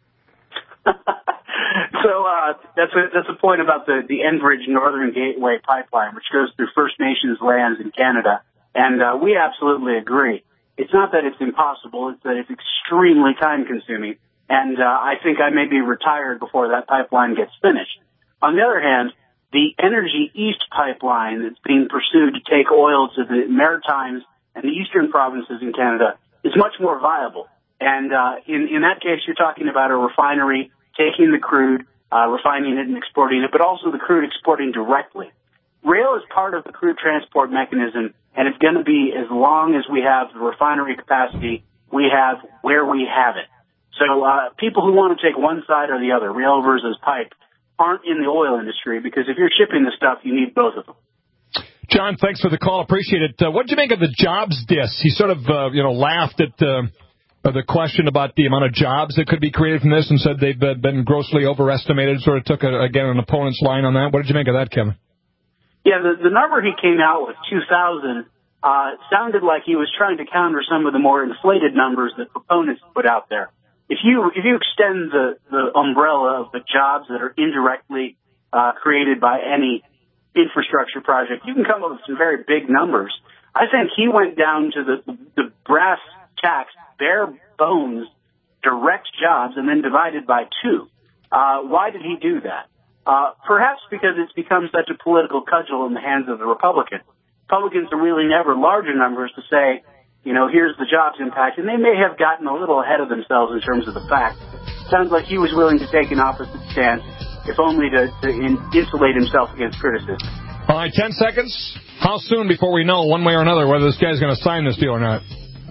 So uh, that's a, that's a point about the, the Enbridge Northern Gateway pipeline, which goes through First Nations lands in Canada. And uh, we absolutely agree. It's not that it's impossible. It's that it's extremely time-consuming. And uh, I think I may be retired before that pipeline gets finished. On the other hand, the Energy East pipeline that's being pursued to take oil to the Maritimes and the eastern provinces in Canada is much more viable. And uh, in, in that case, you're talking about a refinery taking the crude, uh, refining it and exporting it, but also the crude exporting directly. Rail is part of the crude transport mechanism, and it's going to be as long as we have the refinery capacity we have where we have it. So uh, people who want to take one side or the other, rail versus pipe, aren't in the oil industry, because if you're shipping the stuff, you need both of them. John, thanks for the call. Appreciate it. Uh, what did you make of the jobs diss? He sort of, uh, you know, laughed at uh, the question about the amount of jobs that could be created from this and said they've been grossly overestimated, sort of took, a, again, an opponent's line on that. What did you make of that, Kevin? Yeah, the, the number he came out with, two thousand, uh, sounded like he was trying to counter some of the more inflated numbers that proponents put out there. If you if you extend the, the umbrella of the jobs that are indirectly uh, created by any infrastructure project, you can come up with some very big numbers. I think he went down to the, the brass tacks, bare bones, direct jobs, and then divided by two. Uh, why did he do that? Uh, perhaps because it's become such a political cudgel in the hands of the Republicans. Republicans are really never larger numbers to say, you know, here's the jobs impact, and they may have gotten a little ahead of themselves in terms of the facts. Sounds like he was willing to take an opposite stance, if only to, to in, insulate himself against criticism. All right, ten seconds. How soon before we know, one way or another, whether this guy's going to sign this deal or not?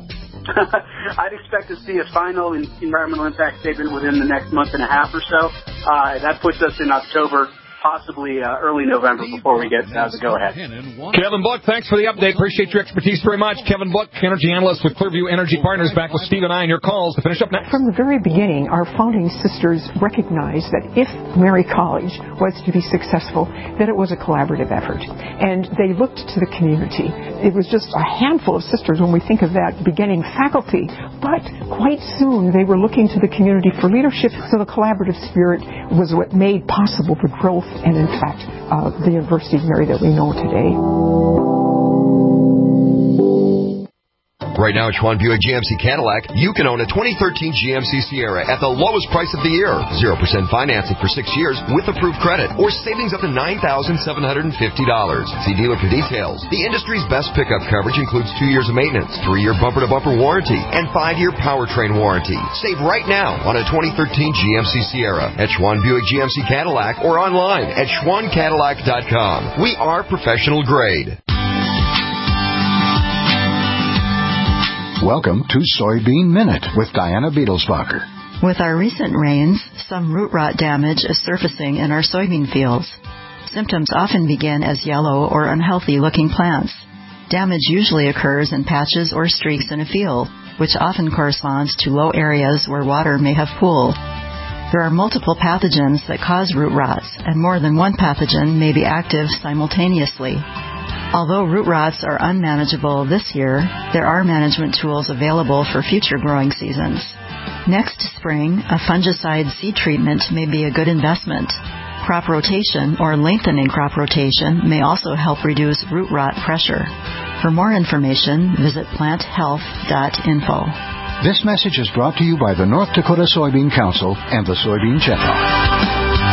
I'd expect to see a final environmental impact statement within the next month and a half or so. Uh, that puts us in October. possibly uh, early November before we get uh, the go-ahead. Kevin Book, thanks for the update. Appreciate your expertise very much. Kevin Book, energy analyst with Clearview Energy Partners, back with Steve and I and your calls to finish up next. From the very beginning, our founding sisters recognized that if Mary College was to be successful, that it was a collaborative effort. And they looked to the community. It was just a handful of sisters when we think of that beginning faculty. But quite soon, they were looking to the community for leadership, so the collaborative spirit was what made possible the growth and, in fact, uh, the University of Mary that we know today. Right now at Schwann Buick G M C Cadillac, you can own a twenty thirteen G M C Sierra at the lowest price of the year. zero percent financing for six years with approved credit, or savings up to nine thousand seven hundred fifty dollars. See dealer for details. The industry's best pickup coverage includes two years of maintenance, three-year bumper-to-bumper warranty, and five-year powertrain warranty. Save right now on a twenty thirteen G M C Sierra at Schwann Buick G M C Cadillac or online at schwann cadillac dot com. We are professional grade. Welcome to Soybean Minute with Diana Beadlesbacher. With our recent rains, some root rot damage is surfacing in our soybean fields. Symptoms often begin as yellow or unhealthy-looking plants. Damage usually occurs in patches or streaks in a field, which often corresponds to low areas where water may have pooled. There are multiple pathogens that cause root rots, and more than one pathogen may be active simultaneously. Although root rots are unmanageable this year, there are management tools available for future growing seasons. Next spring, a fungicide seed treatment may be a good investment. Crop rotation or lengthening crop rotation may also help reduce root rot pressure. For more information, visit plant health dot info. This message is brought to you by the North Dakota Soybean Council and the Soybean Checkoff.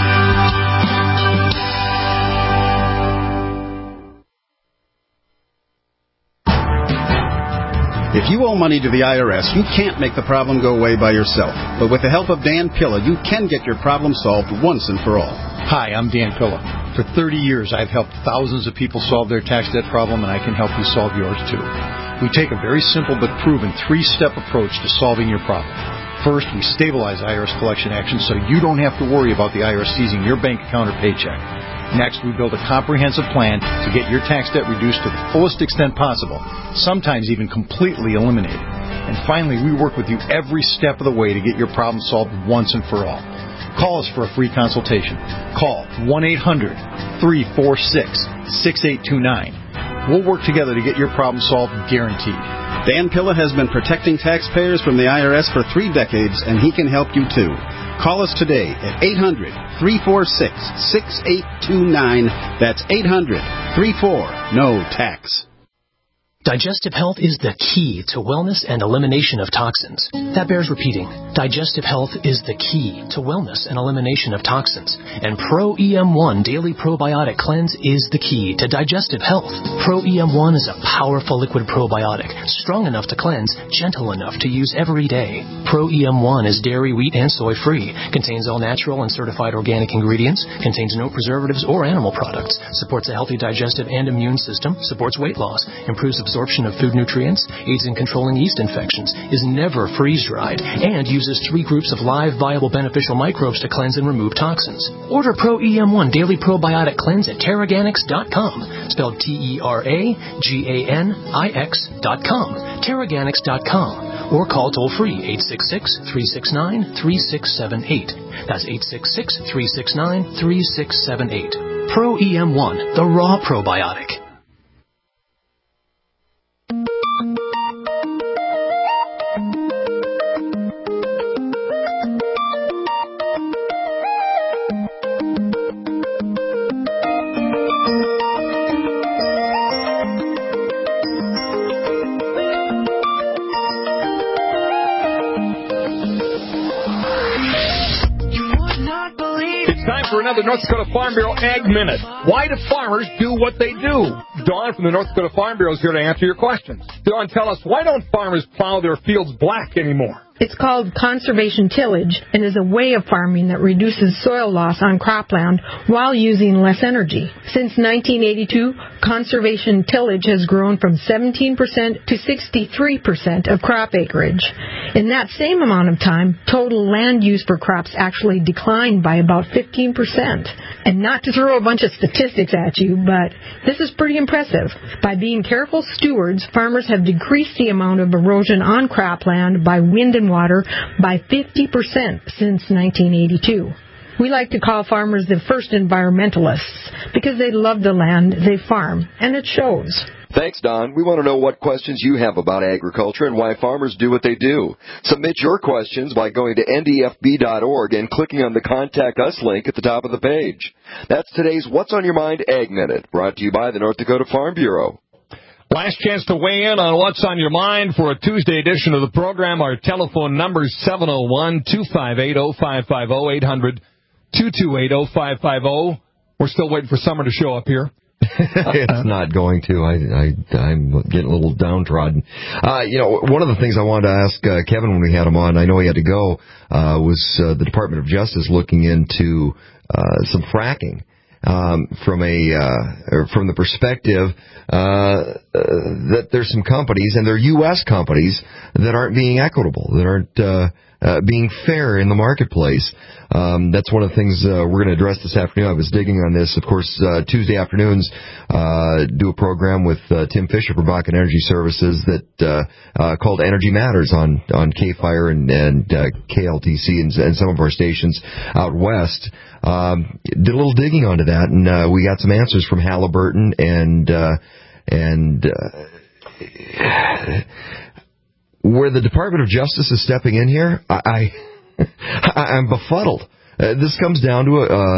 If you owe money to the I R S, you can't make the problem go away by yourself. But with the help of Dan Pilla, you can get your problem solved once and for all. Hi, I'm Dan Pilla. For thirty years, I've helped thousands of people solve their tax debt problem, and I can help you solve yours too. We take a very simple but proven three-step approach to solving your problem. First, we stabilize I R S collection actions so you don't have to worry about the I R S seizing your bank account or paycheck. Next, we build a comprehensive plan to get your tax debt reduced to the fullest extent possible, sometimes even completely eliminated. And finally, we work with you every step of the way to get your problem solved once and for all. Call us for a free consultation. Call one eight hundred three four six six eight two nine. We'll work together to get your problem solved, guaranteed. Dan Pilla has been protecting taxpayers from the I R S for three decades, and he can help you too. Call us today at eight hundred three four six six eight two nine. That's eight hundred three four N O tax. Digestive health is the key to wellness and elimination of toxins. That bears repeating. Digestive health is the key to wellness and elimination of toxins. And Pro E M one Daily Probiotic Cleanse is the key to digestive health. Pro E M one is a powerful liquid probiotic, strong enough to cleanse, gentle enough to use every day. Pro E M one is dairy, wheat, and soy-free, contains all natural and certified organic ingredients, contains no preservatives or animal products, supports a healthy digestive and immune system, supports weight loss, improves absorption of food nutrients, aids in controlling yeast infections, is never freeze-dried, and uses three groups of live, viable, beneficial microbes to cleanse and remove toxins. Order Pro E M one Daily Probiotic Cleanse at Terraganix dot com, spelled T E R A G A N I X dot com, Terraganix dot com, or call toll-free eight six six three six nine three six seven eight. That's eight six six three six nine three six seven eight. Pro E M one, the raw probiotic. For another North Dakota Farm Bureau Ag Minute. Why do farmers do what they do? Dawn from the North Dakota Farm Bureau is here to answer your questions. Dawn, tell us, why don't farmers plow their fields black anymore? It's called conservation tillage and is a way of farming that reduces soil loss on cropland while using less energy. Since nineteen eighty-two, conservation tillage has grown from seventeen percent to sixty-three percent of crop acreage. In that same amount of time, total land use for crops actually declined by about fifteen percent. And not to throw a bunch of statistics at you, but this is pretty impressive. By being careful stewards, farmers have decreased the amount of erosion on cropland by wind and water by fifty percent since nineteen eighty-two. We like to call farmers the first environmentalists because they love the land they farm, and it shows. Thanks, Don. We want to know what questions you have about agriculture and why farmers do what they do. Submit your questions by going to N D F B dot org and clicking on the Contact Us link at the top of the page. That's today's What's on Your Mind Ag Minute, brought to you by the North Dakota Farm Bureau. Last chance to weigh in on What's on Your Mind for a Tuesday edition of the program. Our telephone number is seven oh one, two five eight, oh five five oh, eight hundred, two two eight, oh five five oh. We're still waiting for summer to show up here. It's not going to. I, I, I'm getting a little downtrodden. Uh, you know, one of the things I wanted to ask uh, Kevin when we had him on, I know he had to go, uh, was uh, the Department of Justice looking into uh, some fracking. Um, from a uh, or from the perspective uh, uh, that there's some companies, and they're U S companies, that aren't being equitable, that aren't uh, uh, being fair in the marketplace. Um, that's one of the things uh, we're going to address this afternoon. I was digging on this. Of course, uh, Tuesday afternoons uh, do a program with uh, Tim Fisher from Bakken Energy Services that uh, uh, called Energy Matters on on K-Fire and, and uh, K L T C and, and some of our stations out west. Um, did a little digging onto that, and uh, we got some answers from Halliburton and uh, and uh, where the Department of Justice is stepping in here. I, I I'm befuddled. Uh, this comes down to a, uh,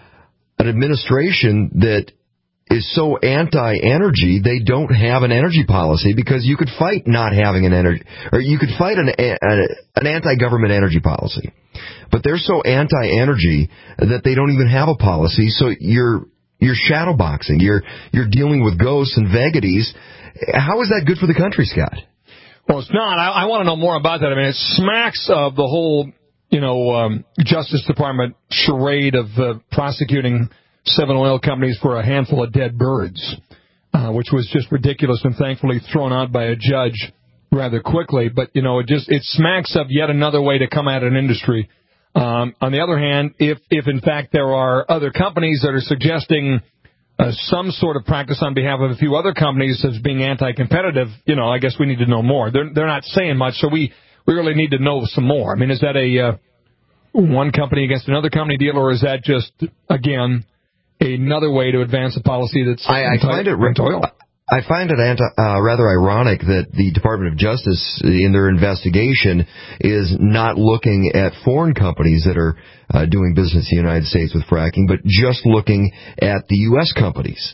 an administration that is so anti-energy, they don't have an energy policy, because you could fight not having an energy, or you could fight an, an, an anti-government energy policy. But they're so anti-energy that they don't even have a policy, so you're you're shadowboxing. You're you're dealing with ghosts and vagaries. How is that good for the country, Scott? Well, it's not. I, I want to know more about that. I mean, it smacks of the whole, you know, um, Justice Department charade of uh, prosecuting seven oil companies for a handful of dead birds, uh, which was just ridiculous and thankfully thrown out by a judge rather quickly. But, you know, it just it smacks of yet another way to come at an industry. Um, on the other hand, if, if in fact there are other companies that are suggesting uh, some sort of practice on behalf of a few other companies as being anti-competitive, you know, I guess we need to know more. They're, they're not saying much, so we, we really need to know some more. I mean, is that a uh, one company against another company deal, or is that just, again, another way to advance a policy that's I, I find it oil? I find it anti, uh, rather ironic that the Department of Justice, in their investigation, is not looking at foreign companies that are uh, doing business in the United States with fracking, but just looking at the U S companies.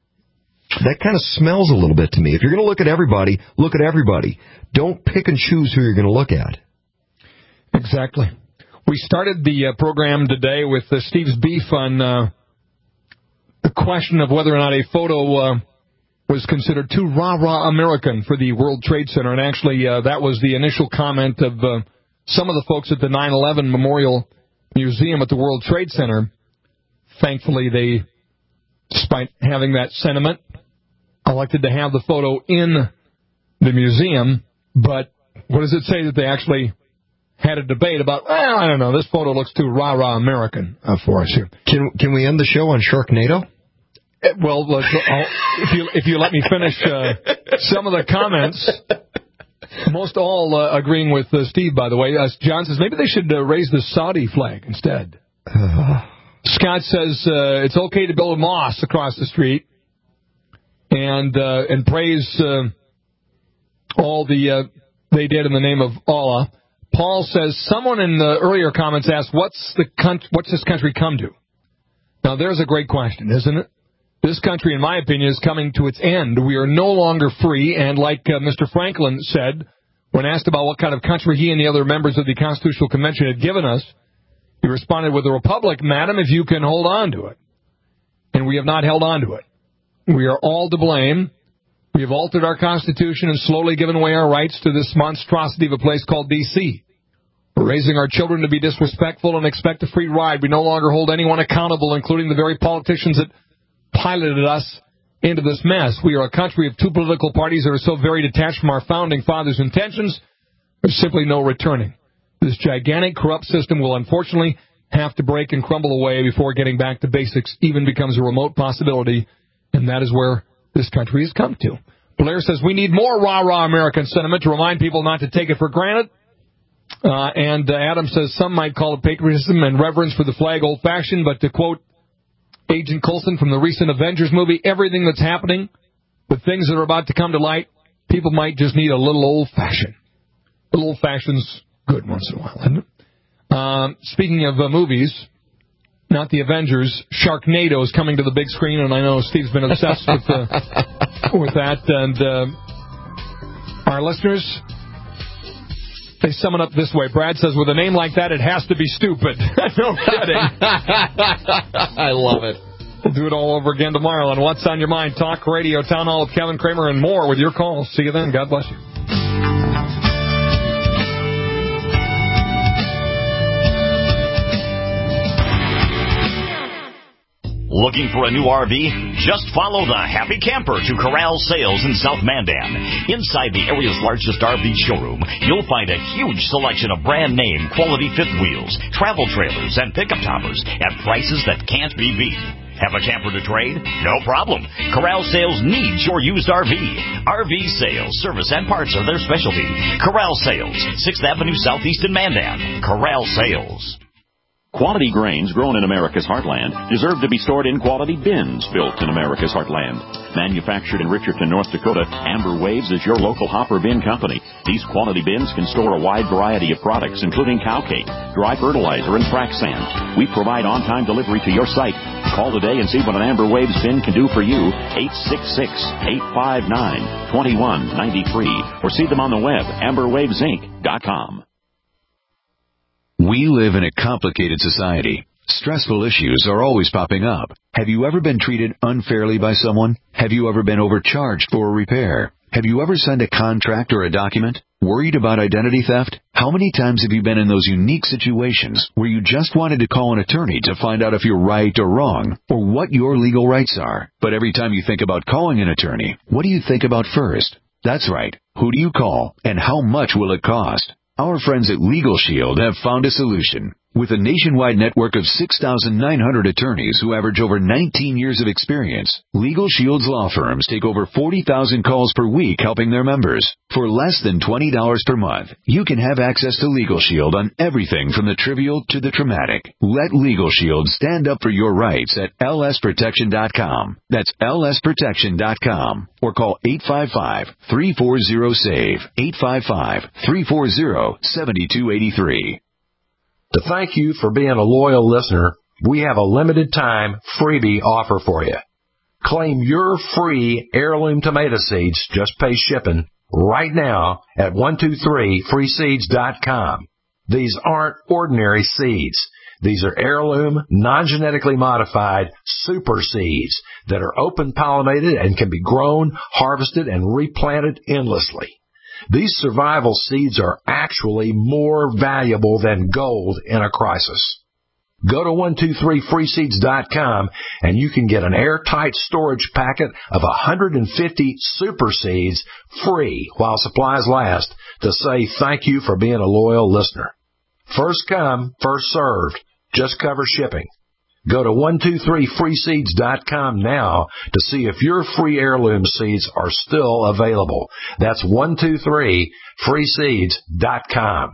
That kind of smells a little bit to me. If you're going to look at everybody, look at everybody. Don't pick and choose who you're going to look at. Exactly. We started the uh, program today with uh, Steve's beef on uh, the question of whether or not a photo uh, was considered too rah-rah American for the World Trade Center. And actually, uh, that was the initial comment of uh, some of the folks at the nine eleven Memorial Museum at the World Trade Center. Thankfully, they, despite having that sentiment, elected to have the photo in the museum. But what does it say that they actually had a debate about, well, I don't know, this photo looks too rah-rah American uh, for us here. Can, can we end the show on Sharknado? Well, if you if you let me finish uh, some of the comments, most all uh, agreeing with uh, Steve, by the way. Uh, John says maybe they should uh, raise the Saudi flag instead. Scott says uh, it's okay to build a mosque across the street, and uh, and praise uh, all the uh, they did in the name of Allah. Paul says someone in the earlier comments asked, "What's the con- what's this country come to?" Now there's a great question, isn't it? This country, in my opinion, is coming to its end. We are no longer free, and like uh, Mister Franklin said, when asked about what kind of country he and the other members of the Constitutional Convention had given us, he responded with a republic, madam, if you can hold on to it. And we have not held on to it. We are all to blame. We have altered our Constitution and slowly given away our rights to this monstrosity of a place called D C We're raising our children to be disrespectful and expect a free ride. We no longer hold anyone accountable, including the very politicians that piloted us into this mess. We are a country of two political parties that are so very detached from our founding fathers' intentions, there's simply no returning. This gigantic, corrupt system will unfortunately have to break and crumble away before getting back to basics even becomes a remote possibility, and that is where this country has come to. Blair says we need more rah-rah American sentiment to remind people not to take it for granted. Uh, and uh, Adam says some might call it patriotism and reverence for the flag old-fashioned, but to quote Agent Coulson from the recent Avengers movie, everything that's happening, the things that are about to come to light, people might just need a little old-fashioned. A little old-fashioned's good once in a while, isn't it? Um, speaking of uh, movies, not the Avengers, Sharknado is coming to the big screen, and I know Steve's been obsessed with, uh, with that. And uh, our listeners, they sum it up this way. Brad says, with a name like that, it has to be stupid. No kidding. I love it. We'll do it all over again tomorrow on What's on Your Mind, Talk Radio, Town Hall with Kevin Kramer, and more with your calls. See you then. God bless you. Looking for a new R V? Just follow the Happy Camper to Corral Sales in South Mandan. Inside the area's largest R V showroom, you'll find a huge selection of brand name quality fifth wheels, travel trailers, and pickup toppers at prices that can't be beat. Have a camper to trade? No problem. Corral Sales needs your used R V. R V sales, service, and parts are their specialty. Corral Sales, sixth Avenue Southeast in Mandan. Corral Sales. Quality grains grown in America's heartland deserve to be stored in quality bins built in America's heartland. Manufactured in Richardson, North Dakota, Amber Waves is your local hopper bin company. These quality bins can store a wide variety of products, including cow cake, dry fertilizer, and frac sand. We provide on-time delivery to your site. Call today and see what an Amber Waves bin can do for you. eight six six, eight five nine, two one nine three or see them on the web, amber waves inc dot com. We live in a complicated society. Stressful issues are always popping up. Have you ever been treated unfairly by someone? Have you ever been overcharged for a repair? Have you ever signed a contract or a document? Worried about identity theft? How many times have you been in those unique situations where you just wanted to call an attorney to find out if you're right or wrong, or what your legal rights are? But every time you think about calling an attorney, what do you think about first? That's right. Who do you call, and how much will it cost? Our friends at Legal Shield have found a solution. With a nationwide network of six thousand nine hundred attorneys who average over nineteen years of experience, Legal Shield's law firms take over forty thousand calls per week helping their members. For less than twenty dollars per month, you can have access to Legal Shield on everything from the trivial to the traumatic. Let Legal Shield stand up for your rights at L S protection dot com. That's L S protection dot com. Or call eight five five, three four zero, S A V E, eight five five, three four zero, seven two eight three. To thank you for being a loyal listener, we have a limited time freebie offer for you. Claim your free heirloom tomato seeds, just pay shipping, right now at one two three free seeds dot com. These aren't ordinary seeds. These are heirloom, non-genetically modified super seeds that are open pollinated and can be grown, harvested, and replanted endlessly. These survival seeds are actually more valuable than gold in a crisis. Go to one two three free seeds dot com and you can get an airtight storage packet of one hundred fifty super seeds free while supplies last to say thank you for being a loyal listener. First come, first served. Just cover shipping. Go to one two three free seeds dot com now to see if your free heirloom seeds are still available. That's one two three free seeds dot com.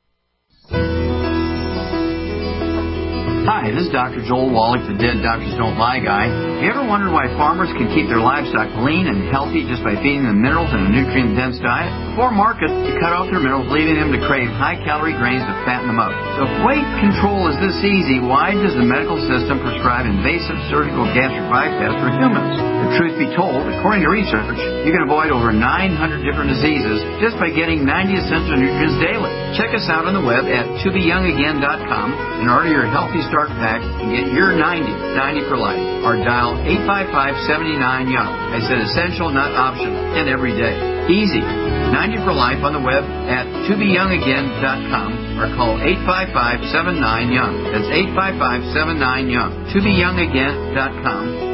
Hi, this is Doctor Joel Wallach, the Dead Doctors Don't Lie guy. Have you ever wondered why farmers can keep their livestock lean and healthy just by feeding them minerals and a nutrient-dense diet? Before market, they cut off their minerals, leaving them to crave high-calorie grains to fatten them up. So if weight control is this easy, why does the medical system prescribe invasive surgical gastric bypass for humans? The truth be told, according to research, you can avoid over nine hundred different diseases just by getting ninety essential nutrients daily. Check us out on the web at to be young again dot com and order your Healthy Start Pack and get your ninety, ninety for life. Or dial eight five five, seven nine, young. I said essential, not optional, and every day. Easy. ninety for life on the web at to be young again dot com or or call eight five five, seven nine, YOUNG. That's eight five five, seven nine, YOUNG. to be young again dot com.